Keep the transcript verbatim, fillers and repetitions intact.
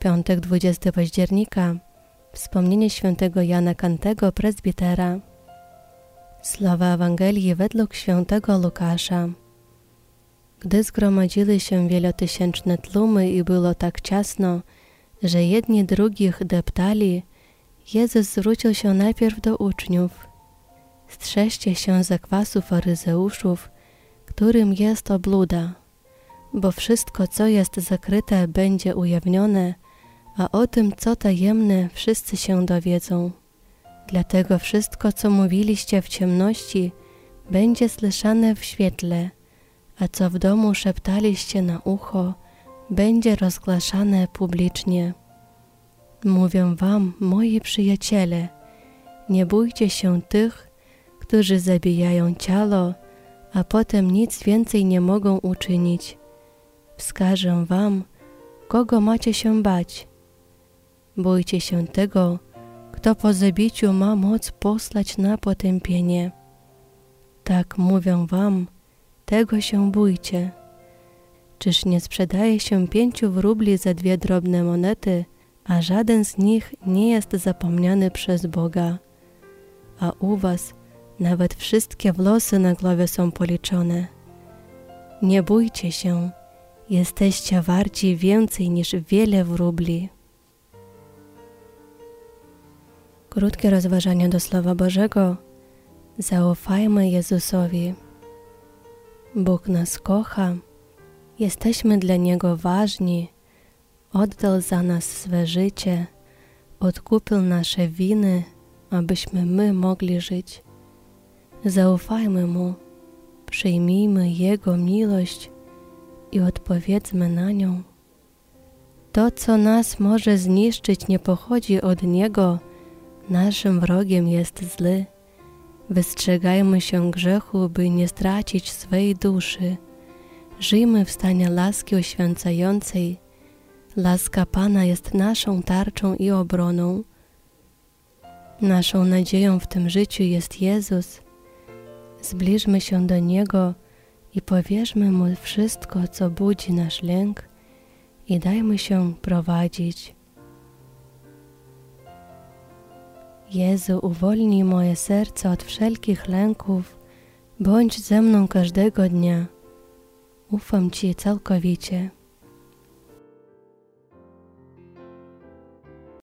Piątek, dwudziestego października, wspomnienie świętego Jana Kantego, prezbitera. Słowa Ewangelii według świętego Łukasza. Gdy zgromadzili się wielotysięczne tłumy i było tak ciasno, że jedni drugich deptali, Jezus zwrócił się najpierw do uczniów. Strzeżcie się zakwasu faryzeuszów, którym jest obluda, bo wszystko, co jest zakryte, będzie ujawnione, a o tym, co tajemne, wszyscy się dowiedzą. Dlatego wszystko, co mówiliście w ciemności, będzie słyszane w świetle, a co w domu szeptaliście na ucho, będzie rozgłaszane publicznie. Mówię wam, moi przyjaciele, nie bójcie się tych, którzy zabijają ciało, a potem nic więcej nie mogą uczynić. Wskażę wam, kogo macie się bać. Bójcie się tego, kto po zabiciu ma moc posłać na potępienie. Tak mówię wam, tego się bójcie. Czyż nie sprzedaje się pięciu wróbli za dwie drobne monety, a żaden z nich nie jest zapomniany przez Boga? A u was nawet wszystkie włosy na głowie są policzone. Nie bójcie się, jesteście warci więcej niż wiele wróbli. Krótkie rozważanie do Słowa Bożego. Zaufajmy Jezusowi. Bóg nas kocha, jesteśmy dla Niego ważni, oddał za nas swe życie, odkupił nasze winy, abyśmy my mogli żyć. Zaufajmy Mu, przyjmijmy Jego miłość i odpowiedzmy na nią. To, co nas może zniszczyć, nie pochodzi od Niego, naszym wrogiem jest zły. Wystrzegajmy się grzechu, by nie stracić swej duszy. Żyjmy w stanie laski uświęcającej. Laska Pana jest naszą tarczą i obroną. Naszą nadzieją w tym życiu jest Jezus. Zbliżmy się do Niego i powierzmy Mu wszystko, co budzi nasz lęk, i dajmy się prowadzić. Jezu, uwolnij moje serce od wszelkich lęków, bądź ze mną każdego dnia. Ufam Ci całkowicie.